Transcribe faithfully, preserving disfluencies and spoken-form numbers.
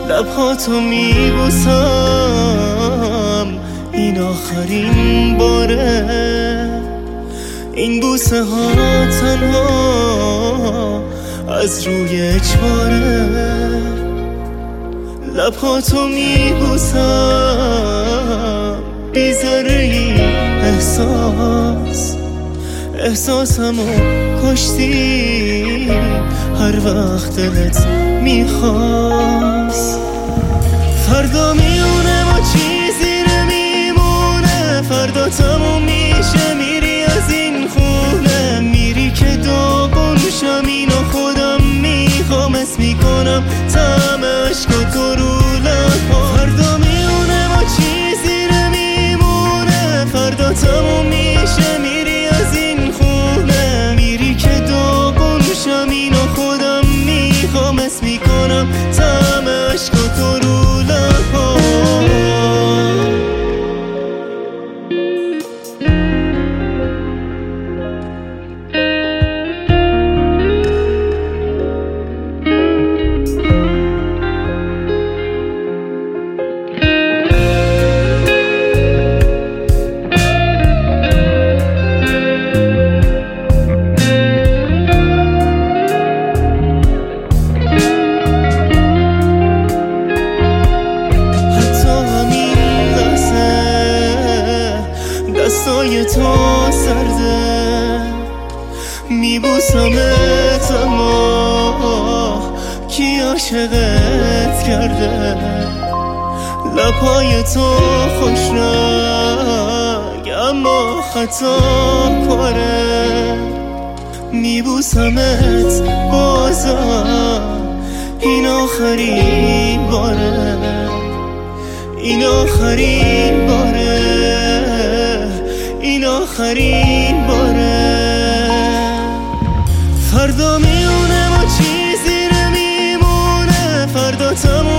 لبهاتو میبوسم این آخرین باره، این بوسه ها تنها از روی اجباره. لبهاتو میبوسم بی ذره‌ای احساس، احساسمو کشتی هر وقت دلت میخواست. فردا میونه ما چیزی نمیمونه، فردا تموم میشه میری از این خونه، میری که داغون شم اینو خودم میخوام، اسم میکنم طعم عشق تو رو لب‌ها. فردا میونه ما چیزی نمیمونه، فردا تموم میشه میری از این خونه، میری که داغون شم اینو خودم میخوام، اسم میکنم طعم عشق تو رو لب‌ها. دستای تو سرده میبوسمت، اما کی عاشقت کرده؟ لبهای تو خوش رنگ اما خطا کاره، میبوسمت بازم این آخرین باره، این آخرین باره، این آخرین باره. فردا میونه ما چیزی نمیمونه، فردا تموم